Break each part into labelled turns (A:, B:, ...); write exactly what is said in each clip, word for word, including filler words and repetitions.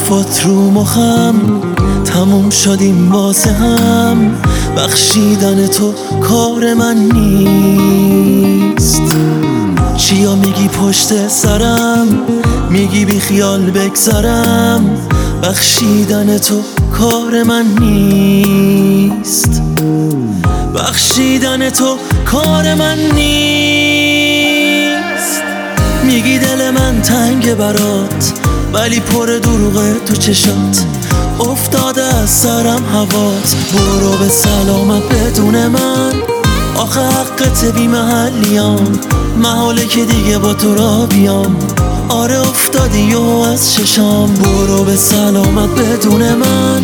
A: حرفات رو مخم تموم شدیم واسه هم. بخشیدن تو کار من نیست. چیا میگی پشت سرم، میگی بی خیال بگذرم. بخشیدن تو کار من نیست. بخشیدن تو کار من نیست. میگی دل من تنگ برات، ولی پر دروغه تو چشات. افتاده از سرم هوات، برو به سلامت بدون من. آخه حقت بی محلیام، محاله که دیگه با تو را بیام. آره افتادی و از چشام، برو به سلامت بدون من.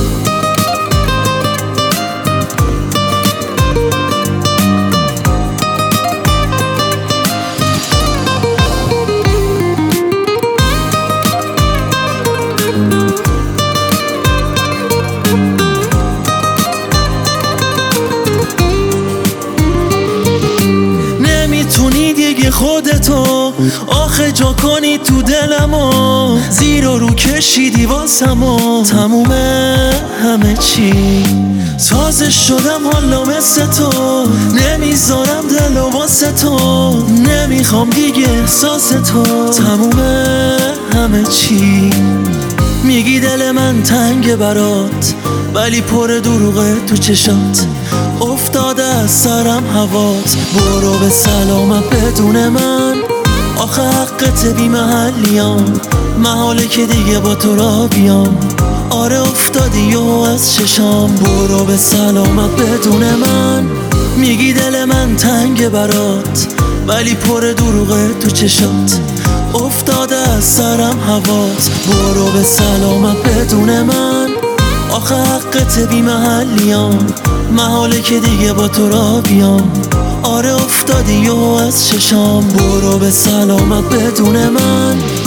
A: نمیتونی دیگه خودتو آخه جا کنی تو دلمو. زیر و رو کشیدی واسمو، تمومه همه چی. سازش شدم حالا مثل تو، نمیذارم دلو واسه تو. نمیخوام دیگه احساس تو، تمومه همه چی. میگی دل من تنگ برات، ولی پر دروغه تو چشات. افتاده از سرم هوات، برو به سلامت بدون من. آخه حقت بی محلیام، محاله که دیگه با تو را بیام. آره افتادی و از چشام، برو به سلامت بدون من. میگی دل من تنگ برات، ولی پر دروغه تو چشات. افتاده از سرم هوات، برو به سلامت بدون من. آخه حقت بی محلیام، محاله که دیگه با تو را بیام. آره افتادی و از چشام، برو به سلامت بدون من.